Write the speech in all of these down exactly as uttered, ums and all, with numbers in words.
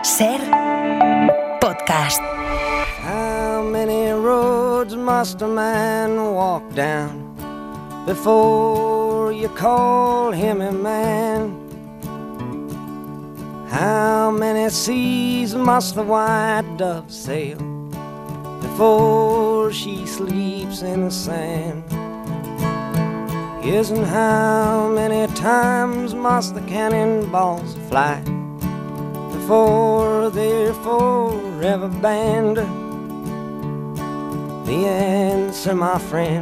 Ser podcast. How many roads must a man walk down before you call him a man? How many seas must the white dove sail before she sleeps in the sand? Yes, and how many times must the cannonballs fly before they're forever banned? The answer, my friend,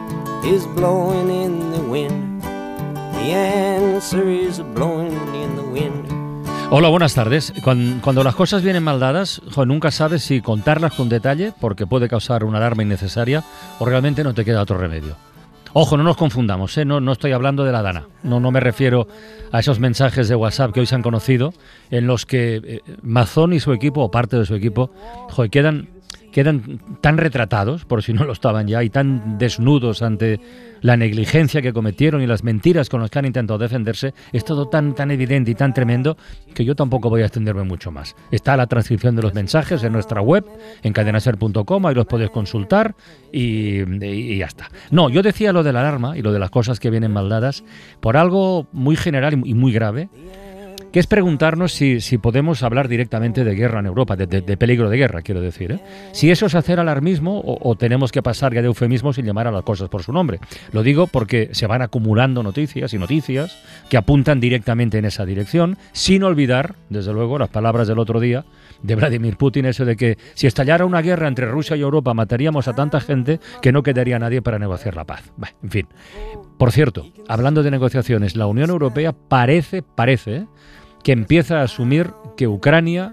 is blowing in the wind. The answer is blowing in the wind. Hola, buenas tardes. Cuando, cuando las cosas vienen mal dadas, jo, nunca sabes si contarlas con detalle porque puede causar una alarma innecesaria o realmente no te queda otro remedio. Ojo, no nos confundamos, ¿eh? no, no estoy hablando de la Dana, no, no me refiero a esos mensajes de WhatsApp que hoy se han conocido en los que eh, Mazón y su equipo, o parte de su equipo, jo, quedan, quedan tan retratados, por si no lo estaban ya, y tan desnudos ante la negligencia que cometieron y las mentiras con las que han intentado defenderse. Es todo tan, tan evidente y tan tremendo que yo tampoco voy a extenderme mucho más. Está la transcripción de los mensajes en nuestra web, en cadenaser punto com, ahí los podéis consultar y, y, y ya está. No, yo decía lo de la alarma y lo de las cosas que vienen mal dadas por algo muy general y muy grave, que es preguntarnos si, si podemos hablar directamente de guerra en Europa, de, de, de peligro de guerra, quiero decir, ¿eh? Si eso es hacer alarmismo o, o tenemos que pasar ya de eufemismos sin llamar a las cosas por su nombre. Lo digo porque se van acumulando noticias y noticias que apuntan directamente en esa dirección, sin olvidar, desde luego, las palabras del otro día de Vladimir Putin, eso de que si estallara una guerra entre Rusia y Europa mataríamos a tanta gente que no quedaría nadie para negociar la paz. Bah, en fin. Por cierto, hablando de negociaciones, la Unión Europea parece, parece, ¿eh?, que empieza a asumir que Ucrania,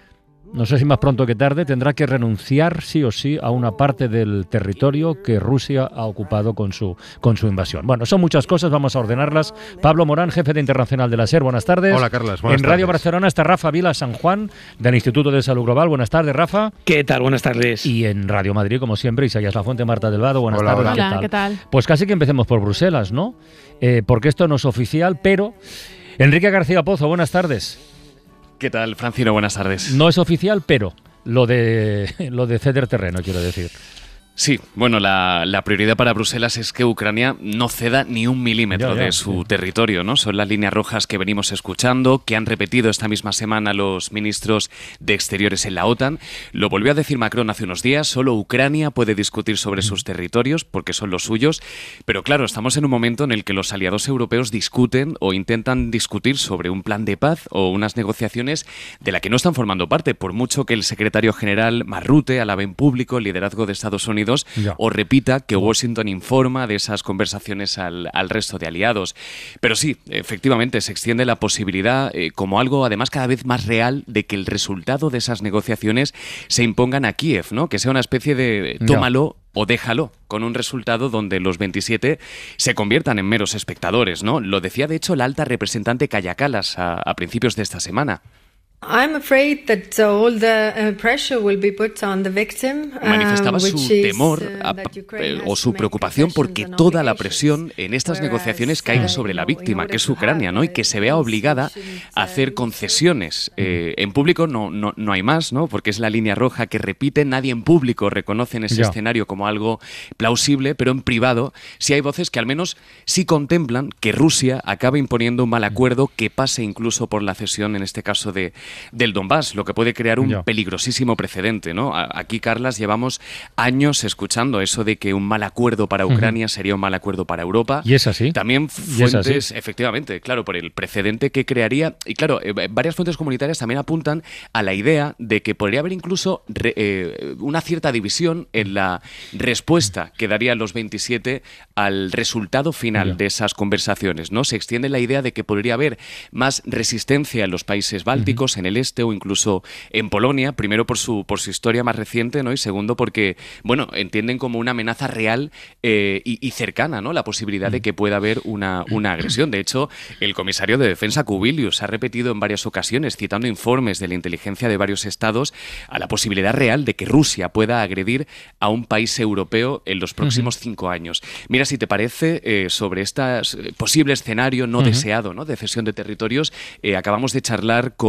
no sé si más pronto que tarde, tendrá que renunciar sí o sí a una parte del territorio que Rusia ha ocupado con su, con su invasión. Bueno, son muchas cosas, vamos a ordenarlas. Pablo Morán, jefe de Internacional de la SER, buenas tardes. Hola, Carlas, buenas En Radio tardes. Barcelona está Rafa Vila San Juan, del Instituto de Salud Global. Buenas tardes, Rafa. ¿Qué tal? Buenas tardes. Y en Radio Madrid, como siempre, Isaías Lafuente, Marta del Vado. Buenas Hola, tardes. hola. ¿Qué Hola, tal? ¿qué tal? Pues casi que empecemos por Bruselas, ¿no? Eh, porque esto no es oficial, pero... Enrique García Pozo, buenas tardes. ¿Qué tal, Francino? Buenas tardes. No es oficial, pero lo de lo de ceder terreno, quiero decir. Sí, bueno, la, la prioridad para Bruselas es que Ucrania no ceda ni un milímetro Ya, ya, de su sí. territorio, ¿no? Son las líneas rojas que venimos escuchando, que han repetido esta misma semana los ministros de Exteriores en la OTAN. Lo volvió a decir Macron hace unos días, solo Ucrania puede discutir sobre sus territorios porque son los suyos. Pero claro, estamos en un momento en el que los aliados europeos discuten o intentan discutir sobre un plan de paz o unas negociaciones de la que no están formando parte, por mucho que el secretario general Marrute alabe en público el liderazgo de Estados Unidos Ya. o repita que Washington informa de esas conversaciones al, al resto de aliados. Pero sí, efectivamente, se extiende la posibilidad eh, como algo además cada vez más real de que el resultado de esas negociaciones se impongan a Kiev, ¿no? Que sea una especie de Ya. tómalo o déjalo, con un resultado donde los veintisiete se conviertan en meros espectadores, ¿no? Lo decía de hecho la alta representante Kaja Kallas a, a principios de esta semana. I'm afraid that uh, all the uh, pressure will be put on the victim. um, Manifestaba su which is, temor uh, a- that Ukraine eh, has o to su make preocupación porque concessions and toda la obligations, presión en estas whereas, negociaciones uh, caiga sobre la you know, in víctima, order que es to Ucrania, have ¿no? Y a que se vea obligada negotiation, a hacer uh, concesiones. Eh, en público no, no, no hay más, ¿no? Porque es la línea roja que repite, nadie en público reconoce en ese Ya. escenario como algo plausible, pero en privado sí hay voces que al menos sí contemplan que Rusia acabe imponiendo un mal acuerdo que pase incluso por la cesión, en este caso, de, del Donbass, lo que puede crear un Ya. peligrosísimo precedente, ¿no? A- Aquí, Carlas, llevamos años escuchando eso de que un mal acuerdo para Ucrania sería un mal acuerdo para Europa. Y es así. También Y es así. fuentes, efectivamente, claro, por el precedente que crearía. Y claro, eh, varias fuentes comunitarias también apuntan a la idea de que podría haber incluso re- eh, una cierta división en la respuesta que darían los veintisiete al resultado final Ya. de esas conversaciones, ¿no? Se extiende la idea de que podría haber más resistencia en los países bálticos, en el este o incluso en Polonia, primero por su por su historia más reciente, ¿no? Y segundo porque, bueno, entienden como una amenaza real eh, y, y cercana, ¿no? La posibilidad de que pueda haber una, una agresión. De hecho, el comisario de Defensa, Kubilius, ha repetido en varias ocasiones, citando informes de la inteligencia de varios estados, a la posibilidad real de que Rusia pueda agredir a un país europeo en los próximos uh-huh. cinco años. Mira, si te parece, eh, sobre este posible escenario no uh-huh. deseado, ¿no? De cesión de territorios, eh, acabamos de charlar con eh,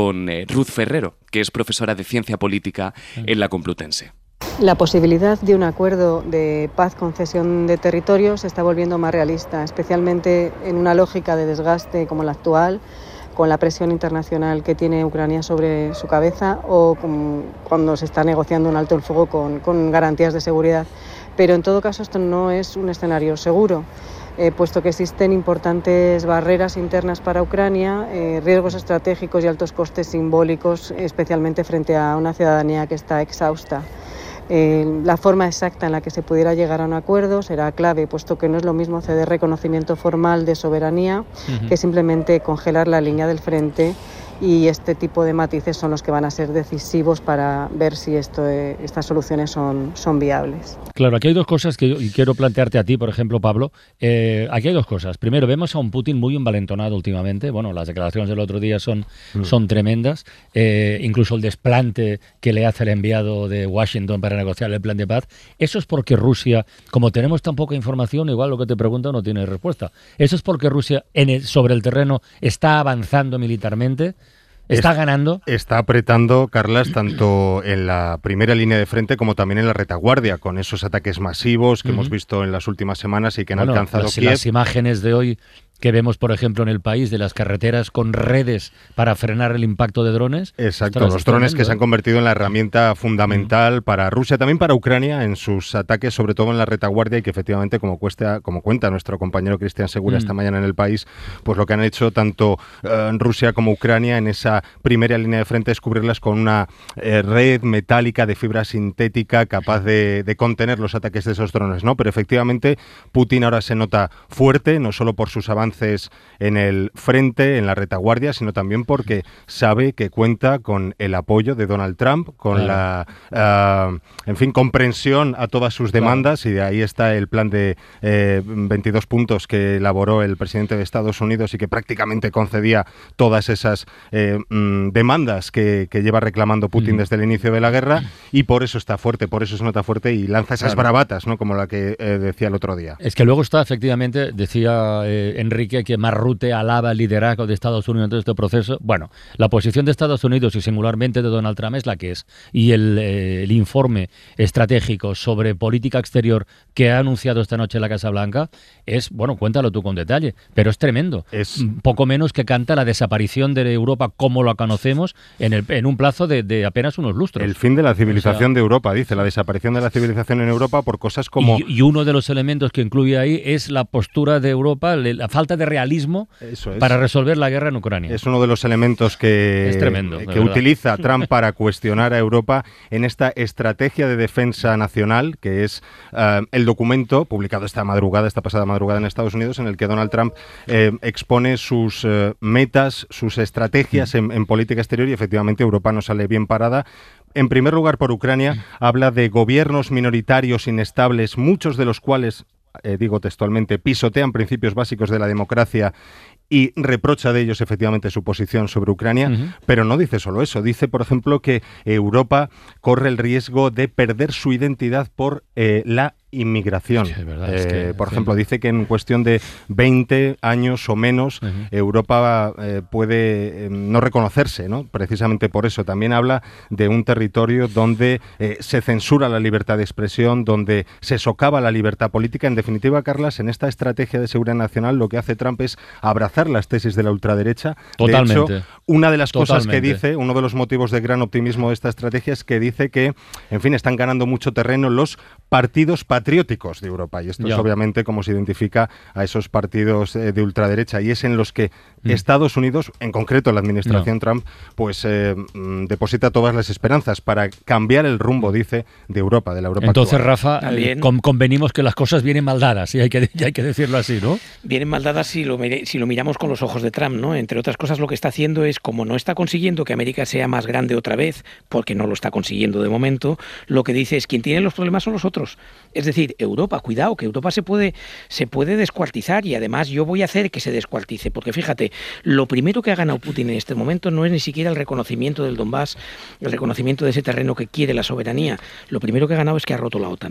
eh, Ruth Ferrero, que es profesora de Ciencia Política en la Complutense. La posibilidad de un acuerdo de paz con cesión de territorios se está volviendo más realista, especialmente en una lógica de desgaste como la actual, con la presión internacional que tiene Ucrania sobre su cabeza o con, cuando se está negociando un alto el fuego con, con garantías de seguridad. Pero en todo caso esto no es un escenario seguro, eh, puesto que existen importantes barreras internas para Ucrania, eh, riesgos estratégicos y altos costes simbólicos, especialmente frente a una ciudadanía que está exhausta. Eh, la forma exacta en la que se pudiera llegar a un acuerdo será clave, puesto que no es lo mismo ceder reconocimiento formal de soberanía uh-huh. que simplemente congelar la línea del frente, y este tipo de matices son los que van a ser decisivos para ver si esto, eh, estas soluciones son, son viables. Claro, aquí hay dos cosas que yo quiero plantearte a ti, por ejemplo, Pablo. Eh, aquí hay dos cosas. Primero, vemos a un Putin muy envalentonado últimamente. Bueno, las declaraciones del otro día son, mm. son tremendas. Eh, incluso el desplante que le hace el enviado de Washington para negociar el plan de paz. Eso es porque Rusia, como tenemos tan poca información, igual lo que te pregunto no tiene respuesta. Eso es porque Rusia en el, sobre el terreno está avanzando militarmente. ¿Está ganando? Está apretando, Carlas, tanto en la primera línea de frente como también en la retaguardia, con esos ataques masivos que uh-huh. hemos visto en las últimas semanas y que han bueno, alcanzado las, Kiev. Las imágenes de hoy que vemos, por ejemplo, en el país, de las carreteras con redes para frenar el impacto de drones. Exacto, Ostras, los drones que ¿eh? se han convertido en la herramienta fundamental mm. para Rusia, también para Ucrania, en sus ataques, sobre todo en la retaguardia, y que efectivamente, como, cuesta, como cuenta nuestro compañero Cristian Segura mm. esta mañana en El País, pues lo que han hecho tanto eh, Rusia como Ucrania en esa primera línea de frente es cubrirlas con una eh, red metálica de fibra sintética capaz de, de contener los ataques de esos drones, ¿no? Pero efectivamente Putin ahora se nota fuerte, no solo por sus avances en el frente, en la retaguardia, sino también porque sabe que cuenta con el apoyo de Donald Trump, con claro. la, uh, en fin, comprensión a todas sus demandas, claro. y de ahí está el plan de eh, veintidós puntos que elaboró el presidente de Estados Unidos y que prácticamente concedía todas esas eh, mm, demandas que, que lleva reclamando Putin mm. desde el inicio de la guerra, y por eso está fuerte, por eso se nota fuerte y lanza esas claro. bravatas, ¿no? Como la que eh, decía el otro día. Es que luego está, efectivamente, decía eh, Enrique, que Marrute alaba el liderazgo de Estados Unidos en todo este proceso. Bueno, la posición de Estados Unidos y singularmente de Donald Trump es la que es. Y el, eh, el informe estratégico sobre política exterior que ha anunciado esta noche la Casa Blanca es, bueno, cuéntalo tú con detalle, pero es tremendo. Es poco menos que canta la desaparición de Europa como la conocemos en, el, en un plazo de, de apenas unos lustros. El fin de la civilización o sea, de Europa, dice, la desaparición de la civilización en Europa por cosas como... Y, y uno de los elementos que incluye ahí es la postura de Europa, la falta de realismo Eso es. para resolver la guerra en Ucrania. Es uno de los elementos que, es tremendo, que utiliza Trump para cuestionar a Europa en esta estrategia de defensa nacional, que es uh, el documento publicado esta madrugada, esta pasada madrugada en Estados Unidos, en el que Donald Trump eh, expone sus uh, metas, sus estrategias mm. en, en política exterior, y efectivamente Europa no sale bien parada. En primer lugar, por Ucrania, mm. habla de gobiernos minoritarios inestables, muchos de los cuales, eh, digo textualmente, pisotean principios básicos de la democracia, y reprocha de ellos efectivamente su posición sobre Ucrania, uh-huh. pero no dice solo eso. Dice, por ejemplo, que Europa corre el riesgo de perder su identidad por eh, la inmigración. Sí, verdad, eh, es que, por sí. ejemplo, dice que en cuestión de veinte años o menos, uh-huh. Europa eh, puede eh, no reconocerse, ¿no? Precisamente por eso. También habla de un territorio donde eh, se censura la libertad de expresión, donde se socava la libertad política. En definitiva, Carlas, en esta estrategia de seguridad nacional lo que hace Trump es abrazar las tesis de la ultraderecha. Totalmente. De hecho, una de las Totalmente. cosas que dice, uno de los motivos de gran optimismo de esta estrategia es que dice que, en fin, están ganando mucho terreno los partidos patrióticos de Europa, y esto ya. es obviamente como se identifica a esos partidos eh, de ultraderecha, y es en los que mm. Estados Unidos, en concreto la administración no. Trump, pues eh, deposita todas las esperanzas para cambiar el rumbo, dice, de Europa, de la Europa Entonces, actual. Rafa, eh, con, convenimos que las cosas vienen mal dadas, y hay que, y hay que decirlo así, ¿no? Vienen mal dadas si lo, si lo miramos con los ojos de Trump, ¿no? Entre otras cosas, lo que está haciendo es, como no está consiguiendo que América sea más grande otra vez, porque no lo está consiguiendo de momento, lo que dice es, quien tiene los problemas son los otros. Es decir, Europa, cuidado, que Europa se puede, se puede descuartizar, y además yo voy a hacer que se descuartice, porque fíjate, lo primero que ha ganado Putin en este momento no es ni siquiera el reconocimiento del Donbass, el reconocimiento de ese terreno que quiere la soberanía. Lo primero que ha ganado es que ha roto la OTAN.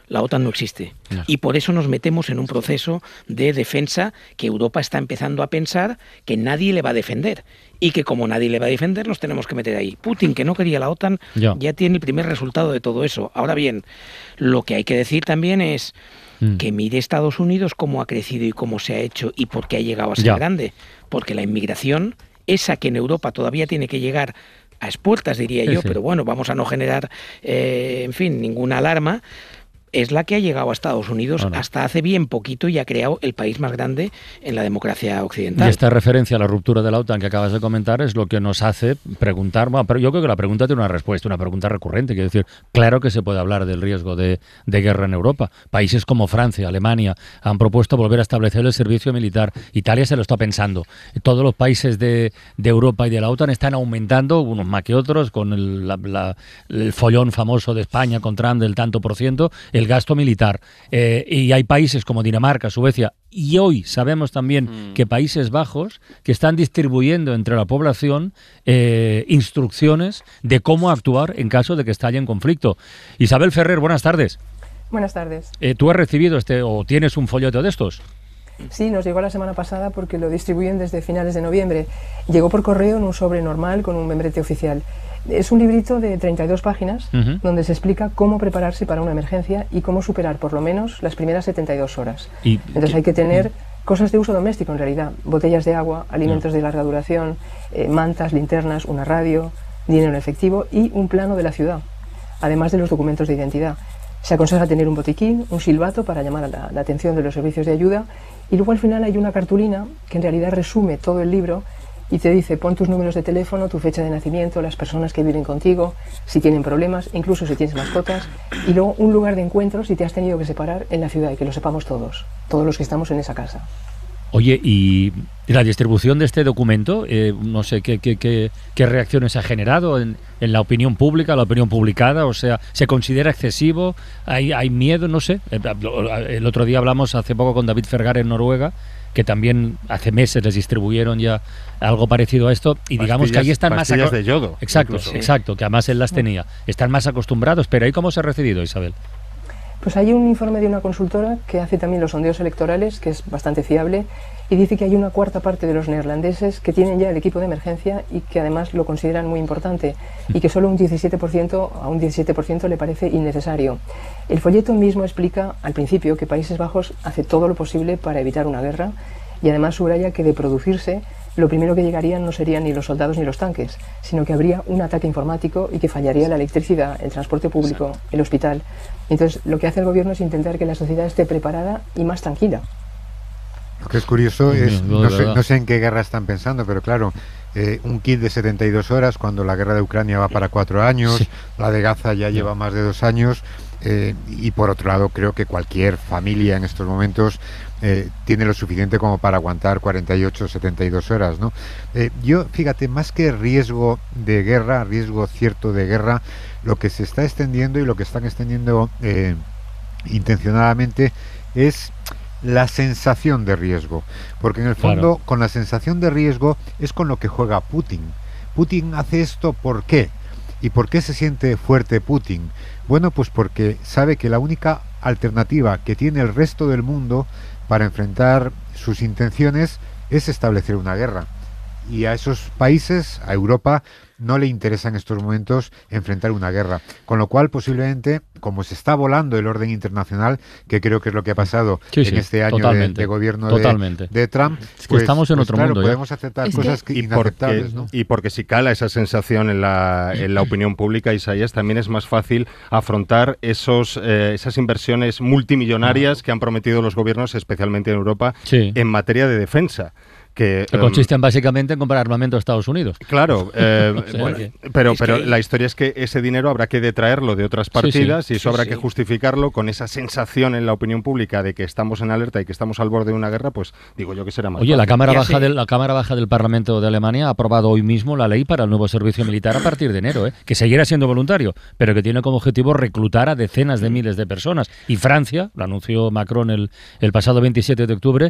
La OTAN no existe. No. Y por eso nos metemos en un proceso de defensa que Europa está empezando a pensar que nadie le va a defender. Y que como nadie le va a defender, nos tenemos que meter ahí. Putin, que no quería la OTAN, Ya. ya tiene el primer resultado de todo eso. Ahora bien, lo que hay que decir también es Mm. que mire Estados Unidos cómo ha crecido y cómo se ha hecho y por qué ha llegado a ser Ya. grande. Porque la inmigración, esa que en Europa todavía tiene que llegar a expuertas, diría Sí, yo, sí. pero bueno, vamos a no generar, eh, en fin, ninguna alarma, es la que ha llegado a Estados Unidos Bueno. hasta hace bien poquito y ha creado el país más grande en la democracia occidental. Y esta referencia a la ruptura de la OTAN que acabas de comentar es lo que nos hace preguntar, bueno, pero yo creo que la pregunta tiene una respuesta, una pregunta recurrente, quiero decir, claro que se puede hablar del riesgo de, de guerra en Europa. Países como Francia, Alemania han propuesto volver a establecer el servicio militar. Italia se lo está pensando. Todos los países de, de Europa y de la OTAN están aumentando, unos más que otros, con el, la- la- el follón famoso de España con Trump del tanto por ciento, el gasto militar. Eh, y hay países como Dinamarca, Suecia, y hoy sabemos también Mm. que Países Bajos, que están distribuyendo entre la población eh, instrucciones de cómo actuar en caso de que estalle en conflicto. Isabel Ferrer, buenas tardes. Buenas tardes. Eh, ¿Tú has recibido este o tienes un folleto de estos? Sí, nos llegó la semana pasada porque lo distribuyen desde finales de noviembre. Llegó por correo en un sobre normal con un membrete oficial. Es un librito de treinta y dos páginas Ujú. donde se explica cómo prepararse para una emergencia y cómo superar por lo menos las primeras setenta y dos horas. Y- Entonces hay que tener cosas de uso doméstico en realidad, botellas de agua, alimentos No. de larga duración, eh, mantas, linternas, una radio, dinero en efectivo y un plano de la ciudad, además de los documentos de identidad. Se aconseja tener un botiquín, un silbato para llamar a la, la atención de los servicios de ayuda y luego al final hay una cartulina que en realidad resume todo el libro y te dice pon tus números de teléfono, tu fecha de nacimiento, las personas que viven contigo, si tienen problemas, incluso si tienes mascotas y luego un lugar de encuentro si te has tenido que separar en la ciudad y que lo sepamos todos, todos los que estamos en esa casa. Oye, y la distribución de este documento, eh, no sé qué, qué, qué, qué reacciones ha generado en, en la opinión pública, la opinión publicada, o sea, ¿se considera excesivo? ¿Hay, hay miedo? No sé. Eh, El otro día hablamos hace poco con David Fergar en Noruega, que también hace meses les distribuyeron ya algo parecido a esto, y digamos que ahí están más... pastillas aco- de yodo, Exacto, incluso. exacto, que además él las tenía. Están más acostumbrados, pero ¿ahí cómo se ha recibido, Isabel? Pues hay un informe de una consultora que hace también los sondeos electorales, que es bastante fiable, y dice que hay una cuarta parte de los neerlandeses que tienen ya el equipo de emergencia y que además lo consideran muy importante, y que solo un diecisiete por ciento, a un diecisiete por ciento le parece innecesario. El folleto mismo explica al principio que Países Bajos hace todo lo posible para evitar una guerra, y además subraya que de producirse, lo primero que llegarían no serían ni los soldados ni los tanques, sino que habría un ataque informático y que fallaría la electricidad, el transporte público, el hospital. Entonces, lo que hace el gobierno es intentar que la sociedad esté preparada y más tranquila. Lo que es curioso Dios es, mío, no de sé, verdad. no sé en qué guerra están pensando, pero claro, eh, un kit de setenta y dos horas cuando la guerra de Ucrania va para cuatro años, Sí. la de Gaza ya lleva más de dos años, eh, y por otro lado creo que cualquier familia en estos momentos eh, tiene lo suficiente como para aguantar cuarenta y ocho, setenta y dos horas, ¿no? Eh, yo, fíjate, más que riesgo de guerra, riesgo cierto de guerra, lo que se está extendiendo y lo que están extendiendo eh, intencionadamente es la sensación de riesgo, porque en el fondo Claro. con la sensación de riesgo es con lo que juega Putin. Putin hace esto ¿por qué? ¿Y por qué se siente fuerte Putin? Bueno, pues porque sabe que la única alternativa que tiene el resto del mundo para enfrentar sus intenciones es establecer una guerra. Y a esos países, a Europa, no le interesa en estos momentos enfrentar una guerra. Con lo cual, posiblemente, como se está volando el orden internacional, que creo que es lo que ha pasado Sí, en sí, este año de, totalmente, de gobierno de, totalmente. de Trump, Es que estamos en pues otro claro, mundo ya. podemos aceptar Es cosas que- que Y porque, inaceptables, ¿no? y porque si cala esa sensación en la, en la opinión pública, Isaías, también es más fácil afrontar esos, eh, esas inversiones multimillonarias que han prometido los gobiernos, especialmente en Europa, Sí. en materia de defensa. Que, Que em, consisten básicamente en comprar armamento a Estados Unidos. Claro, eh, O sea bueno, que- pero, es pero que- la historia es que ese dinero habrá que detraerlo de otras Sí, sí. partidas y eso Sí, habrá sí. que justificarlo con esa sensación en la opinión pública de que estamos en alerta y que estamos al borde de una guerra, pues digo yo que será más Oye, la fácil. Cámara, Ya Baja sé. del, la Cámara Baja del Parlamento de Alemania ha aprobado hoy mismo la ley para el nuevo servicio militar a partir de enero, ¿eh? Que seguirá siendo voluntario, pero que tiene como objetivo reclutar a decenas de miles de personas. Y Francia, lo anunció Macron el, el pasado veintisiete de octubre,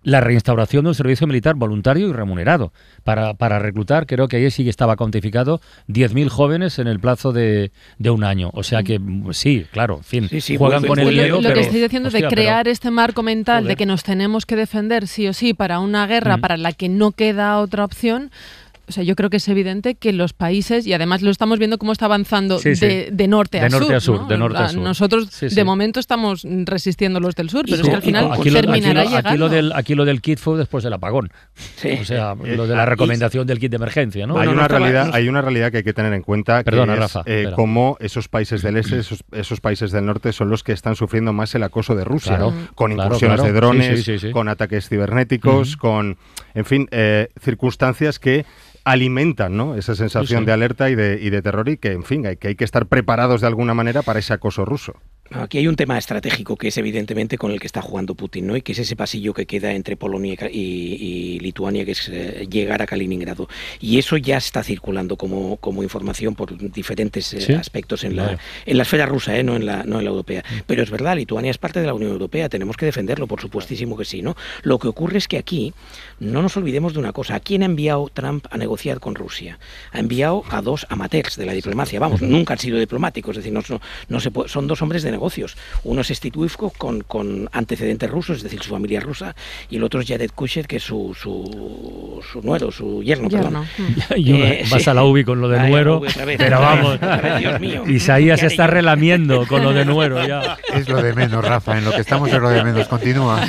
la reinstauración de un servicio militar voluntario y remunerado para, para reclutar, creo que ahí sí que estaba cuantificado, diez mil jóvenes en el plazo de, de un año. O sea que sí, claro, en fin, sí, sí, juegan con el miedo. Lo, lo pero, que estoy diciendo hostia, de crear pero, este marco mental joder. de que nos tenemos que defender sí o sí para una guerra Mm. para la que no queda otra opción. O sea, yo creo que es evidente que los países, y además lo estamos viendo cómo está avanzando Sí, sí. de, de norte De a norte sur. a sur, ¿no? de norte a Ah, sur. Nosotros, Sí, sí. de momento, estamos resistiendo los del sur, pero Y es que con- al final y con- Aquí lo, aquí, terminará lo, llegando. aquí, lo del, aquí lo del kit fue después del apagón. Sí. O sea, Eh, lo de la ah, recomendación del kit de emergencia, ¿no? hay, Bueno, una no estaba- realidad, no- hay una realidad que hay que tener en cuenta, que Perdona, es Rafa, eh, espera. cómo esos países del este, esos, esos países del norte son los que están sufriendo más el acoso de Rusia, Claro, con claro, incursiones claro. de drones, Sí, sí, sí, sí. con ataques cibernéticos, Ujú. con, en fin, eh, circunstancias que alimentan, ¿no?, esa sensación Sí, sí. de alerta y de, y de terror, y que, en fin, hay que, hay que estar preparados de alguna manera para ese acoso ruso. Aquí hay un tema estratégico que es evidentemente con el que está jugando Putin, ¿no? Y que es ese pasillo que queda entre Polonia y, Ca- y- y Lituania, que es eh, llegar a Kaliningrado. Y eso ya está circulando como, como información por diferentes eh, Sí, aspectos en la, claro. en la esfera rusa, ¿eh? no, en la, no en la europea. Pero es verdad, Lituania es parte de la Unión Europea, tenemos que defenderlo, por supuestísimo que sí, ¿no? Lo que ocurre es que aquí no nos olvidemos de una cosa. ¿A quién ha enviado Trump a negociar con Rusia? Ha enviado a dos amateurs de la diplomacia. Vamos, nunca han sido diplomáticos, es decir, no, no, no se puede- son dos hombres de negocios. Uno es Steve Witkoff con, con antecedentes rusos, es decir, su familia es rusa, y el otro es Jared Kushner, que es su, su, su nuero, su yerno, Yerno. perdón. Y una- Eh, vas sí. a la U B I con lo de Ay, a la Nuero, U B I otra vez, pero otra vez, vamos, otra vez, Dios mío. Isaías ¿Qué se está haré yo? relamiendo con lo de Nuero ya. Es lo de menos, Rafa, en lo que estamos es lo de menos. Continúa.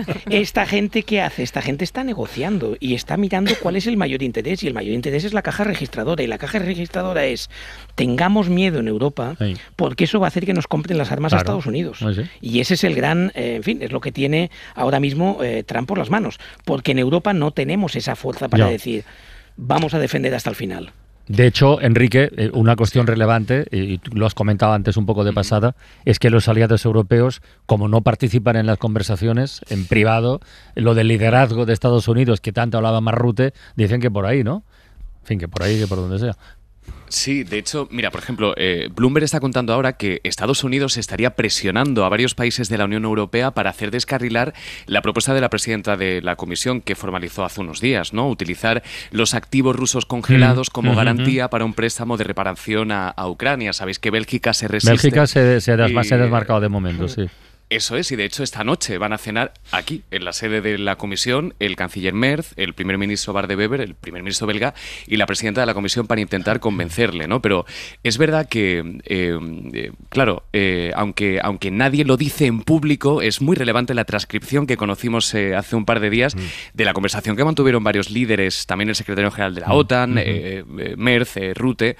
Esta gente, ¿qué hace? Esta gente está negociando y está mirando cuál es el mayor interés, y el mayor interés es la caja registradora, y la caja registradora es: tengamos miedo en Europa, Sí. porque eso va a hacer que nos compren las armas a Claro. Estados Unidos. Sí, sí. Y ese es el gran, eh, en fin, es lo que tiene ahora mismo eh, Trump por las manos, porque en Europa no tenemos esa fuerza para Ya. decir vamos a defender hasta el final. De hecho, Enrique, eh, una cuestión relevante, y tú lo has comentado antes un poco de pasada, es que los aliados europeos, como no participan en las conversaciones, en privado, lo del liderazgo de Estados Unidos, que tanto hablaba Marrute, dicen que por ahí, ¿no? En fin, que por ahí, que por donde sea. Sí, de hecho, mira, por ejemplo, eh, Bloomberg está contando ahora que Estados Unidos estaría presionando a varios países de la Unión Europea para hacer descarrilar la propuesta de la presidenta de la Comisión que formalizó hace unos días, ¿no? Utilizar los activos rusos congelados Mm, como ujú, garantía para un préstamo de reparación a, a Ucrania. Sabéis que Bélgica se resiste. Bélgica se, se, desma- y- se ha desmarcado de momento, sí. Eso es, y de hecho esta noche van a cenar aquí, en la sede de la Comisión, el canciller Merz, el primer ministro Bart de Wever, el primer ministro belga y la presidenta de la Comisión para intentar convencerle, ¿no? Pero es verdad que, eh, eh, claro, eh, aunque, aunque nadie lo dice en público, es muy relevante la transcripción que conocimos eh, hace un par de días de la conversación que mantuvieron varios líderes, también el secretario general de la OTAN, eh, eh, Merz, eh, Rutte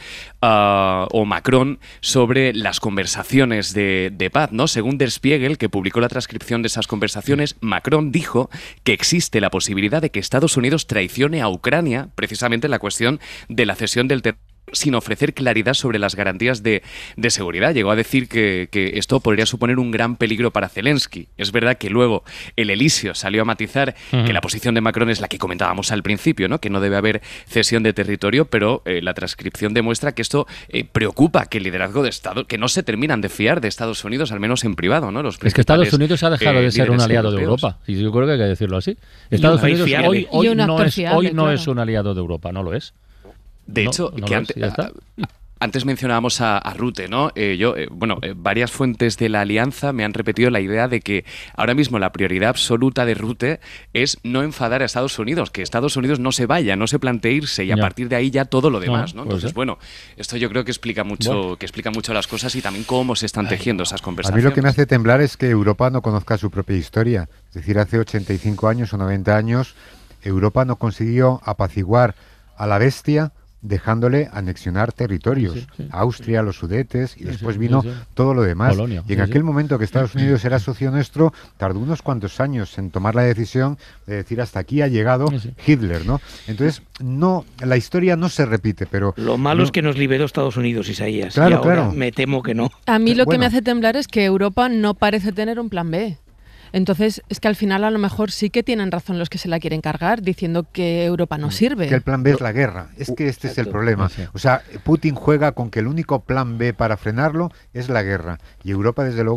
ah, o Macron, sobre las conversaciones de, de paz, ¿no? Según Der Spiegel, que publicó la transcripción de esas conversaciones, Macron dijo que existe la posibilidad de que Estados Unidos traicione a Ucrania precisamente en la cuestión de la cesión del territorio, sin ofrecer claridad sobre las garantías de, de seguridad. Llegó a decir que, que esto podría suponer un gran peligro para Zelensky. Es verdad que luego el Elíseo salió a matizar Ujú. que la posición de Macron es la que comentábamos al principio, ¿no? Que no debe haber cesión de territorio, pero eh, la transcripción demuestra que esto eh, preocupa, que el liderazgo de Estado, que no se terminan de fiar de Estados Unidos, al menos en privado, ¿no? Los Es que Estados principales, Unidos ha dejado eh, de ser un líderes aliado de europeos. Europa. Y yo creo que hay que decirlo así. Y Estados un país Unidos fiable. hoy, Y hoy un no, actor es, fiable, hoy no claro. es un aliado de Europa, no lo es. De No, hecho, no que lo antes, es, ya está. antes mencionábamos a, a Rutte, ¿no? Eh, yo, eh, bueno, eh, varias fuentes de la alianza me han repetido la idea de que ahora mismo la prioridad absoluta de Rutte es no enfadar a Estados Unidos, que Estados Unidos no se vaya, no se plantee irse, y a Ya. partir de ahí ya todo lo demás, No, ¿no? puede Entonces, ser. bueno, esto yo creo que explica mucho, Bueno. que explica mucho las cosas y también cómo se están tejiendo esas A conversaciones. mí lo que me hace temblar es que Europa no conozca su propia historia. Es decir, hace ochenta y cinco años o noventa años, Europa no consiguió apaciguar a la bestia dejándole anexionar territorios. Sí, sí, sí. Austria, los Sudetes, y Sí, después sí, vino sí, sí. todo lo demás. Polonia, y en sí, aquel sí. momento que Estados Unidos era socio nuestro, tardó unos cuantos años en tomar la decisión de decir hasta aquí ha llegado Sí, sí. Hitler, ¿no? Entonces, no, la historia no se repite, pero... Lo malo no- es que nos liberó Estados Unidos, Isaías. Claro, y ahora claro. me temo que no. A mí lo que Bueno. me hace temblar es que Europa no parece tener un plan B. Entonces, es que al final a lo mejor sí que tienen razón los que se la quieren cargar, diciendo que Europa no sirve. Que el plan B es la guerra. Es que este es el Exacto. problema. Sí. O sea, Putin juega con que el único plan B para frenarlo es la guerra. Y Europa, desde luego,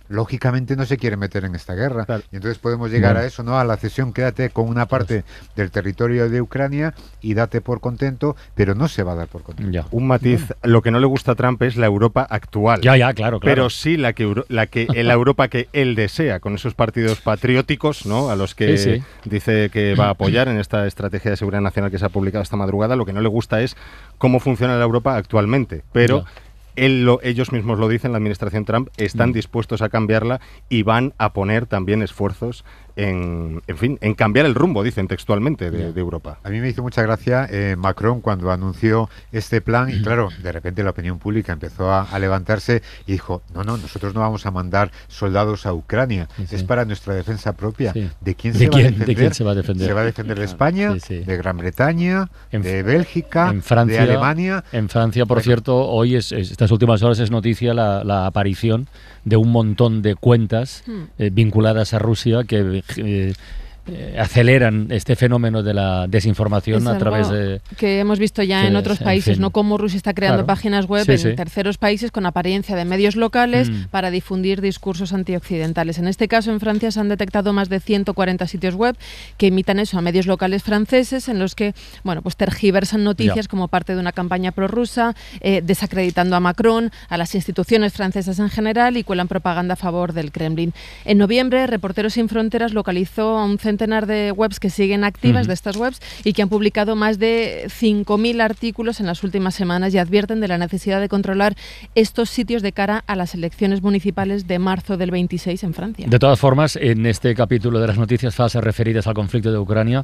lógicamente no se quiere meter en esta guerra. Claro. Y entonces podemos llegar bueno. a eso, ¿no? A la cesión, quédate con una parte del territorio de Ucrania y date por contento, pero no se va a dar por contento. Ya. Un matiz, bueno. lo que no le gusta a Trump es la Europa actual. Ya, ya, claro, claro. Pero sí la que Euro, la que la Europa que él desea, con esos partidos patrióticos, ¿no? A los que sí, sí. dice que va a apoyar en esta estrategia de seguridad nacional que se ha publicado esta madrugada. Lo que no le gusta es cómo funciona la Europa actualmente, pero ya. Él lo, ellos mismos lo dicen, la administración Trump, están mm. dispuestos a cambiarla y van a poner también esfuerzos en, en fin, en cambiar el rumbo, dicen textualmente, de, de Europa. A mí me hizo mucha gracia eh, Macron cuando anunció este plan y claro, de repente la opinión pública empezó a, a levantarse y dijo, no, no, nosotros no vamos a mandar soldados a Ucrania, sí, sí. es para nuestra defensa propia. Sí. ¿De quién, ¿De, se quién, va a defender? ¿De quién se va a defender? Se va a defender de España, sí, sí. de Gran Bretaña, en, de Bélgica, en Francia, de Alemania. En Francia, por bueno. cierto, hoy, es, es, estas últimas horas es noticia la, la aparición de un montón de cuentas hmm. eh, vinculadas a Rusia que eh, eh, aceleran este fenómeno de la desinformación a través de... que hemos visto ya en otros países, en fin. ¿no? Cómo Rusia está creando claro. páginas web sí, en sí. terceros países con apariencia de medios locales mm. para difundir discursos antioccidentales. En este caso, en Francia se han detectado más de ciento cuarenta sitios web que imitan eso a medios locales franceses en los que, bueno, pues tergiversan noticias ya. como parte de una campaña prorrusa, eh, desacreditando a Macron, a las instituciones francesas en general y cuelan propaganda a favor del Kremlin. En noviembre, Reporteros Sin Fronteras localizó a un centenar de webs que siguen activas uh-huh. de estas webs y que han publicado más de cinco mil artículos en las últimas semanas y advierten de la necesidad de controlar estos sitios de cara a las elecciones municipales de marzo del veintiséis en Francia. De todas formas, en este capítulo de las noticias falsas referidas al conflicto de Ucrania,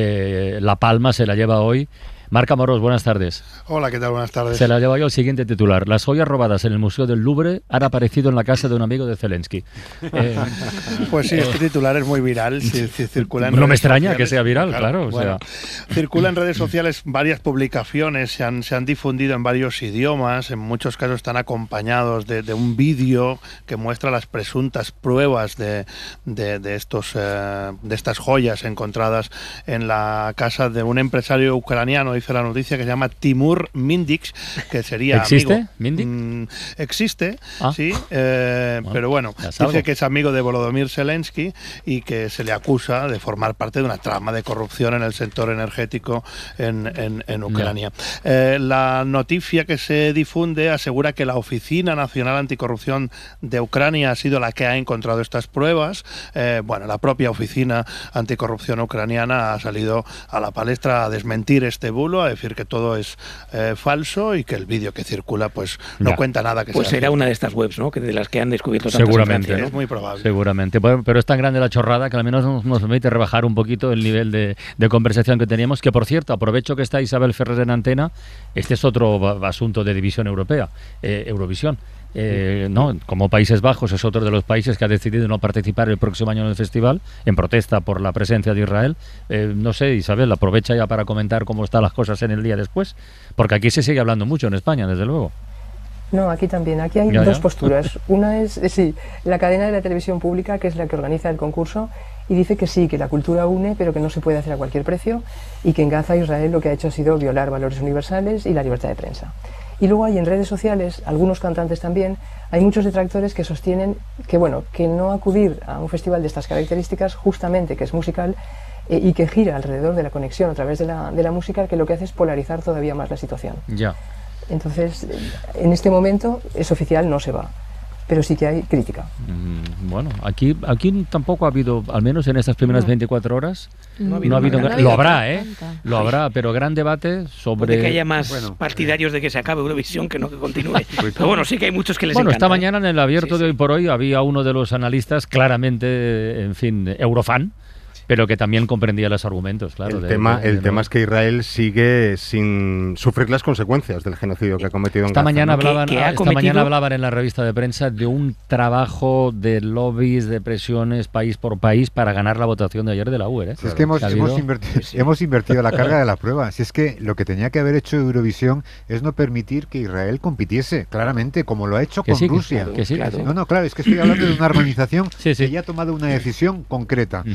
eh, la palma se la lleva hoy Marc Amorós, buenas tardes. Hola, ¿qué tal? Buenas tardes. Se la lleva yo el siguiente titular. Las joyas robadas en el Museo del Louvre han aparecido en la casa de un amigo de Zelensky. Eh, pues sí, este titular es muy viral. Si, si circula en no redes me extraña sociales, que sea viral, claro. claro bueno, o sea. Circula en redes sociales varias publicaciones, se han, se han difundido en varios idiomas, en muchos casos están acompañados de, de un vídeo que muestra las presuntas pruebas de, de, de, estos, eh, de estas joyas encontradas en la casa de un empresario ucraniano, dice la noticia, que se llama Timur Mindix, que sería ¿Existe? amigo. ¿Mindix? Mm, existe, ah. sí, eh, bueno, pero bueno, dice que es amigo de Volodymyr Zelensky y que se le acusa de formar parte de una trama de corrupción en el sector energético en, en, en Ucrania. Yeah. Eh, la noticia que se difunde asegura que la Oficina Nacional Anticorrupción de Ucrania ha sido la que ha encontrado estas pruebas. Eh, bueno, la propia Oficina Anticorrupción ucraniana ha salido a la palestra a desmentir este bulo, a decir que todo es eh, falso y que el vídeo que circula pues no ya. cuenta nada que pues sea será cierto. una de estas webs, ¿no? Que de las que han descubierto tantas seguramente, Francia, ¿no? Es muy probable. Seguramente, pero es tan grande la chorrada que al menos nos, nos permite rebajar un poquito el nivel de, de conversación que teníamos, que por cierto, aprovecho que está Isabel Ferrer en antena, este es otro asunto de división europea, eh, Eurovisión. Eh, no, como Países Bajos es otro de los países que ha decidido no participar el próximo año en el festival en protesta por la presencia de Israel. Eh, no sé, Isabel, aprovecha ya para comentar cómo están las cosas en el día después, porque aquí se sigue hablando mucho en España, desde luego. No, aquí también. Aquí hay ya, dos ya. posturas. Una es, eh, sí, la cadena de la televisión pública, que es la que organiza el concurso, y dice que sí, que la cultura une, pero que no se puede hacer a cualquier precio, y que en Gaza Israel lo que ha hecho ha sido violar valores universales y la libertad de prensa. Y luego hay en redes sociales, algunos cantantes también, hay muchos detractores que sostienen que, bueno, que no acudir a un festival de estas características, justamente que es musical, eh, y que gira alrededor de la conexión a través de la, de la música, que lo que hace es polarizar todavía más la situación. Ya. Entonces, en este momento, es oficial, no se va. Pero sí que hay crítica. Mm, bueno, aquí aquí tampoco ha habido, al menos en estas primeras no. veinticuatro horas, no ha habido, no ha habido, no ha habido lo habrá, ¿eh? Tanta. Lo habrá, pero gran debate sobre... Puede que haya más bueno, partidarios de que se acabe Eurovisión que no que continúe. Pero bueno, sí que hay muchos que les bueno, encanta. Bueno, esta mañana en el abierto sí, de hoy por hoy había uno de los analistas claramente, en fin, eurofan, pero que también comprendía los argumentos, claro. El, de, tema, de, de, el de tema es que Israel sigue sin sufrir las consecuencias del genocidio que ha cometido en esta Gaza. Mañana ¿no? hablaban, que, que esta cometido... mañana hablaban en la revista de prensa de un trabajo de lobbies, de presiones, país por país, para ganar la votación de ayer de la U E. ¿eh? Si claro, es que hemos, hemos, invertido, sí. hemos invertido la carga de la prueba. Si es que lo que tenía que haber hecho Eurovisión es no permitir que Israel compitiese, claramente, como lo ha hecho que con sí, Rusia. Que sí, claro. No, no, claro, es que estoy hablando de una organización sí, sí. que ya ha tomado una decisión concreta. Uh-huh.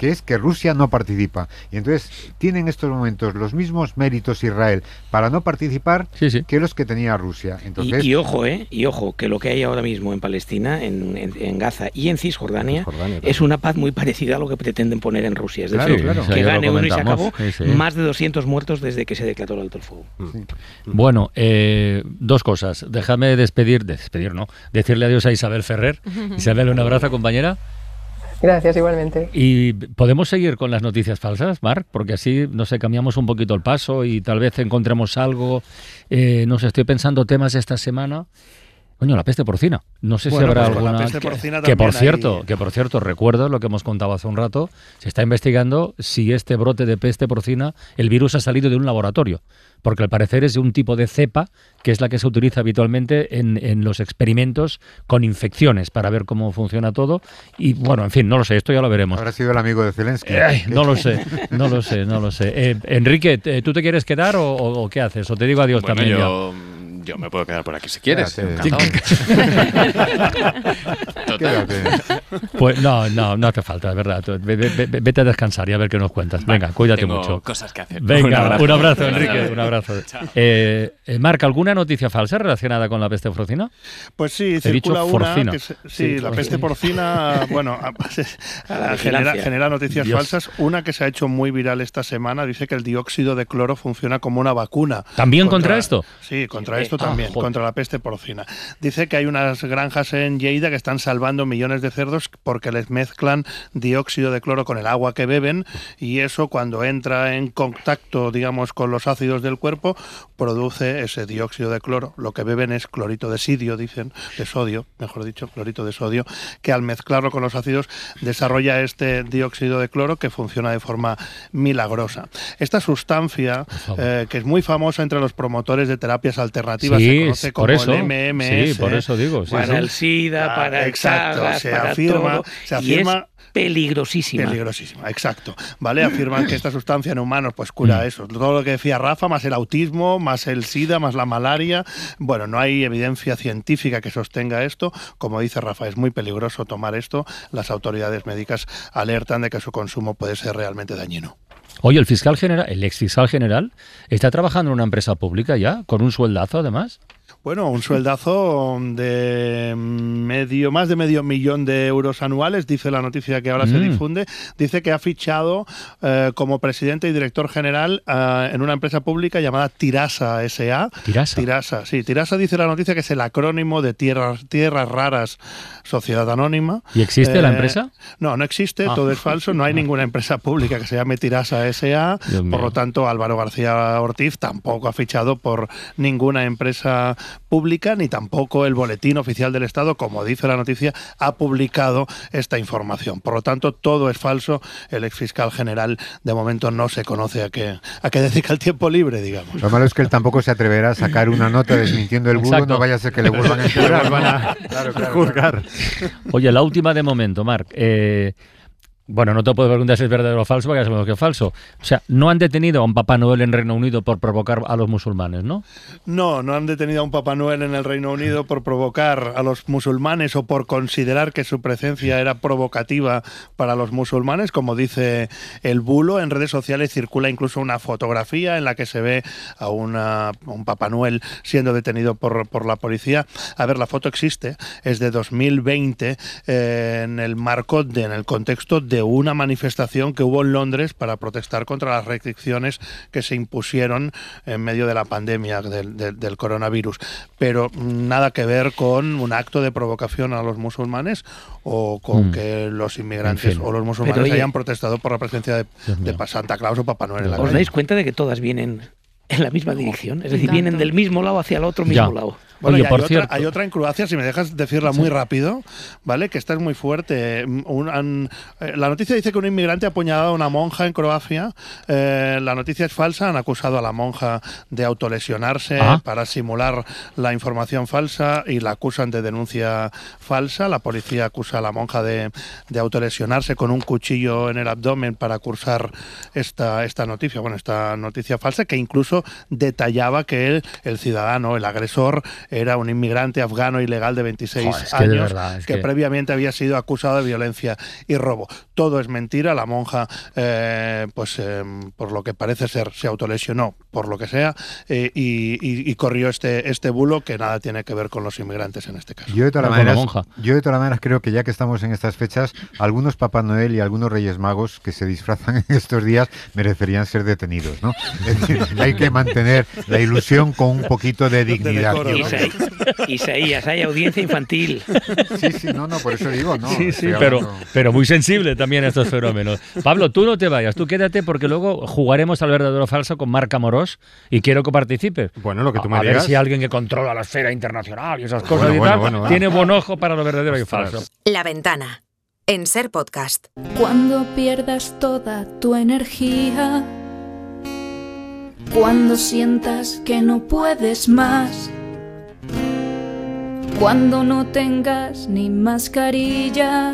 que es que Rusia no participa. Y entonces tiene en estos momentos los mismos méritos Israel para no participar sí, sí. que los que tenía Rusia. Entonces, y, y ojo, eh, y ojo, que lo que hay ahora mismo en Palestina, en, en, en Gaza y en Cisjordania, Cisjordania es una paz muy parecida a lo que pretenden poner en Rusia. Es decir, claro, claro. que gane uno y se acabó. Sí, sí. Más de doscientos muertos desde que se declaró el alto el fuego. Sí. Bueno, eh, dos cosas. Déjame despedir, despedir, no, decirle adiós a Isabel Ferrer. Isabel, un abrazo, compañera. Gracias, igualmente. ¿Y podemos seguir con las noticias falsas, Marc? Porque así, no sé, cambiamos un poquito el paso y tal vez encontremos algo. Eh, no sé, estoy pensando temas esta semana. Coño, la peste porcina. No sé bueno, si habrá pues alguna... La peste porcina que, por cierto, hay... que por cierto, recuerdo lo que hemos contado hace un rato, se está investigando si este brote de peste porcina, el virus ha salido de un laboratorio, porque al parecer es de un tipo de cepa que es la que se utiliza habitualmente en, en los experimentos con infecciones para ver cómo funciona todo. Y bueno, en fin, no lo sé, esto ya lo veremos. Habrá sido el amigo de Zelensky. Eh, no lo sé, no lo sé, no lo sé. Eh, Enrique, ¿tú te quieres quedar o, o, o qué haces? ¿O te digo adiós bueno, también yo... ya? Yo me puedo quedar por aquí si quieres. Pues no, no, no hace falta, de verdad. Vete a descansar y a ver qué nos cuentas. Venga, cuídate Tengo mucho. Cosas que hacer. Venga, un abrazo, un abrazo Enrique, un abrazo. Eh, eh, Marc, ¿alguna noticia falsa relacionada con la peste porcina? Pues sí, He circula dicho una. porcina. Que se, sí, sí, la peste porcina, bueno, genera, genera noticias Dios. falsas. Una que se ha hecho muy viral esta semana dice que el dióxido de cloro funciona como una vacuna. ¿También contra, contra esto? Sí, contra esto también, ah, contra la peste porcina. Dice que hay unas granjas en Lleida que están salvando millones de cerdos porque les mezclan dióxido de cloro con el agua que beben y eso cuando entra en contacto, digamos, con los ácidos del cuerpo, produce ese dióxido de cloro. Lo que beben es clorito de sodio, dicen, de sodio, mejor dicho, clorito de sodio, que al mezclarlo con los ácidos desarrolla este dióxido de cloro que funciona de forma milagrosa. Esta sustancia, eh, que es muy famosa entre los promotores de terapias alternativas, sí, se conoce como por eso, el M M S. Sí, por eso digo. Sí, para sí. el SIDA, ah, para exacto, el SARS, se para afirma, todo, se afirma y es peligrosísima. Peligrosísima, exacto. ¿Vale? Afirman que esta sustancia en humanos pues cura mm. eso. Todo lo que decía Rafa, más el autismo, más el SIDA, más la malaria. Bueno, no hay evidencia científica que sostenga esto. Como dice Rafa, es muy peligroso tomar esto. Las autoridades médicas alertan de que su consumo puede ser realmente dañino. Oye, el fiscal general, el ex fiscal general, ¿está trabajando en una empresa pública ya? ¿Con un sueldazo además? Bueno, un sueldazo de medio, más de medio millón de euros anuales, dice la noticia que ahora mm. se difunde. Dice que ha fichado eh, como presidente y director general eh, en una empresa pública llamada Tirasa S A Tirasa. Tirasa, sí. Tirasa dice la noticia que es el acrónimo de Tierras, Tierras Raras Sociedad Anónima. ¿Y existe eh, la empresa? No, no existe, ah. todo es falso. No hay ninguna empresa pública que se llame Tirasa S A Por lo tanto, Álvaro García Ortiz tampoco ha fichado por ninguna empresa pública, ni tampoco el Boletín Oficial del Estado, como dice la noticia, ha publicado esta información. Por lo tanto, todo es falso. El exfiscal general, de momento, no se conoce a qué, a qué dedica el tiempo libre, digamos. Lo malo es que él tampoco se atreverá a sacar una nota desmintiendo el bulo, Exacto. No vaya a ser que le vuelvan a enterar, van a, claro, claro, juzgar. Oye, la última de momento, Marc. Eh... Bueno, no te puedo preguntar si es verdadero o falso, porque ya sabemos que es falso. O sea, no han detenido a un Papá Noel en Reino Unido por provocar a los musulmanes, ¿no? No, no han detenido a un Papá Noel en el Reino Unido por provocar a los musulmanes o por considerar que su presencia era provocativa para los musulmanes, como dice el bulo. En redes sociales circula incluso una fotografía en la que se ve a, una, a un Papá Noel siendo detenido por, por la policía. A ver, la foto existe, es de dos mil veinte, eh, en el marco, de, en el contexto de una manifestación que hubo en Londres para protestar contra las restricciones que se impusieron en medio de la pandemia del, del, del coronavirus. Pero nada que ver con un acto de provocación a los musulmanes o con mm. que los inmigrantes en fin. o los musulmanes Pero, oye, hayan protestado por la presencia de, de Santa Claus o Papá Noel en la calle. ¿Os dais cuenta de que todas vienen en la misma dirección? Es decir, vienen del mismo lado hacia el otro mismo ya. lado. Bueno, Oye, por hay, cierto. Otra, hay otra en Croacia, si me dejas decirla muy sí. rápido, ¿vale? Que esta es muy fuerte. Un, un, eh, la noticia dice que un inmigrante ha apuñalado a una monja en Croacia. Eh, la noticia es falsa. Han acusado a la monja de autolesionarse ¿Ah? para simular la información falsa y la acusan de denuncia falsa. La policía acusa a la monja de, de autolesionarse con un cuchillo en el abdomen para cursar esta, esta noticia. Bueno, esta noticia falsa que incluso detallaba que el, el ciudadano, el agresor, era un inmigrante afgano ilegal de veintiséis Joder, es que años de verdad, es que, que previamente había sido acusado de violencia y robo. Todo es mentira. La monja, eh, pues eh, por lo que parece ser, se autolesionó, por lo que sea, eh, y, y, y corrió este, este bulo que nada tiene que ver con los inmigrantes en este caso. Yo de, todas no, maneras, yo de todas maneras creo que ya que estamos en estas fechas, algunos Papá Noel y algunos Reyes Magos que se disfrazan en estos días merecerían ser detenidos, ¿no? Es decir, hay que mantener la ilusión con un poquito de dignidad. De decoro, ¿no? Isaías, hay audiencia infantil. Sí, sí, no, no, por eso digo, no. Sí, sí, pero, pero muy sensible también a estos fenómenos. Pablo, tú no te vayas, tú quédate porque luego jugaremos al verdadero o falso con Marc Amorós y quiero que participes. Bueno, lo que tú me a digas. ver si alguien que controla la esfera internacional y esas cosas bueno, y bueno, tal bueno, bueno. tiene buen ojo para lo verdadero y falso. La Ventana, en Ser Podcast. Cuando pierdas toda tu energía, cuando sientas que no puedes más, cuando no tengas ni mascarilla,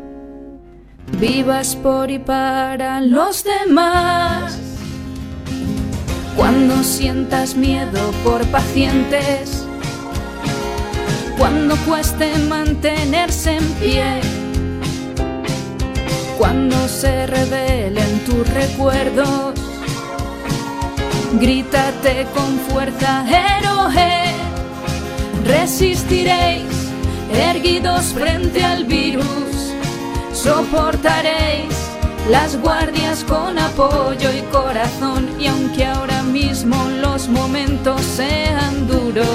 vivas por y para los demás. Cuando sientas miedo por pacientes, cuando cueste mantenerse en pie, cuando se revelen tus recuerdos, grítate con fuerza, héroe. Resistiréis, erguidos frente al virus, soportaréis las guardias con apoyo y corazón, y aunque ahora mismo los momentos sean duros,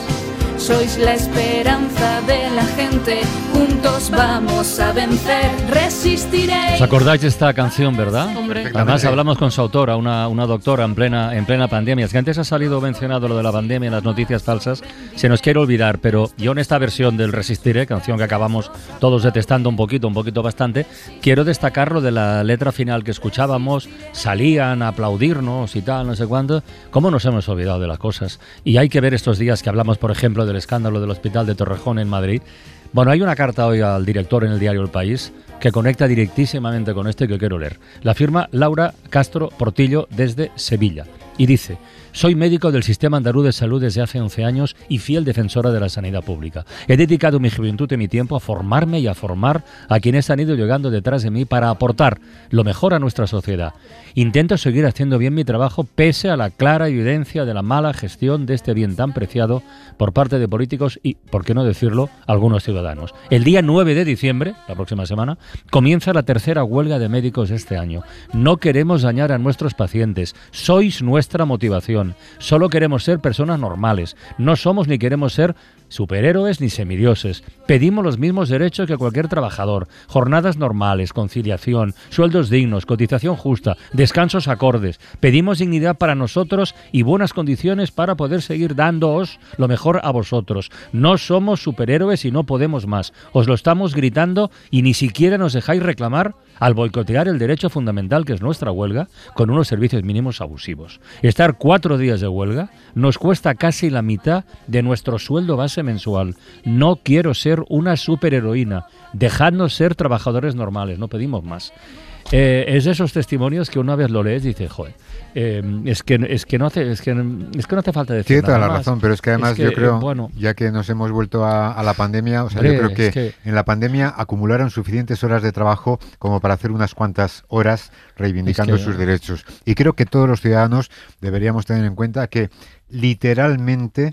sois la esperanza de la gente, juntos vamos a vencer, resistiréis. ¿Os acordáis de esta canción, verdad? Hombre. Además hablamos con su autora, una, una doctora en plena, en plena pandemia. Es que antes ha salido mencionado lo de la pandemia en las noticias falsas, se nos quiere olvidar, pero yo en esta versión del Resistiré, canción que acabamos todos detestando un poquito, un poquito bastante, quiero destacar lo de la letra final que escuchábamos, salían a aplaudirnos y tal, no sé cuánto. ¿Cómo nos hemos olvidado de las cosas? Y hay que ver estos días que hablamos, por ejemplo, del escándalo del Hospital de Torrejón en Madrid. Bueno, hay una carta hoy al director en el diario El País que conecta directísimamente con esto y que quiero leer. La firma Laura Castro Portillo desde Sevilla y dice: soy médico del Sistema Andaluz de Salud desde hace once años y fiel defensora de la sanidad pública. He dedicado mi juventud y mi tiempo a formarme y a formar a quienes han ido llegando detrás de mí para aportar lo mejor a nuestra sociedad. Intento seguir haciendo bien mi trabajo pese a la clara evidencia de la mala gestión de este bien tan preciado por parte de políticos y, por qué no decirlo, algunos ciudadanos. El día nueve de diciembre, la próxima semana, comienza la tercera huelga de médicos este año. No queremos dañar a nuestros pacientes. Sois nuestra motivación. Solo queremos ser personas normales. No somos ni queremos ser superhéroes ni semidioses. Pedimos los mismos derechos que cualquier trabajador. Jornadas normales, conciliación, sueldos dignos, cotización justa, descansos acordes. Pedimos dignidad para nosotros y buenas condiciones para poder seguir dándoos lo mejor a vosotros. No somos superhéroes y no podemos más. Os lo estamos gritando y ni siquiera nos dejáis reclamar al boicotear el derecho fundamental que es nuestra huelga con unos servicios mínimos abusivos. Estar cuatro días de huelga nos cuesta casi la mitad de nuestro sueldo base mensual. No quiero ser una superheroína. Dejadnos ser trabajadores normales, no pedimos más. Eh, es de esos testimonios que una vez lo lees y dices, joder, eh, es que es que no hace es que, es que no hace falta decir Tiene nada toda la más. razón, pero es que además es que, yo creo, eh, bueno, ya que nos hemos vuelto a, a la pandemia, o sea, hombre, yo creo que, es que en la pandemia acumularon suficientes horas de trabajo como para hacer unas cuantas horas reivindicando es que, sus derechos. Y creo que todos los ciudadanos deberíamos tener en cuenta que literalmente,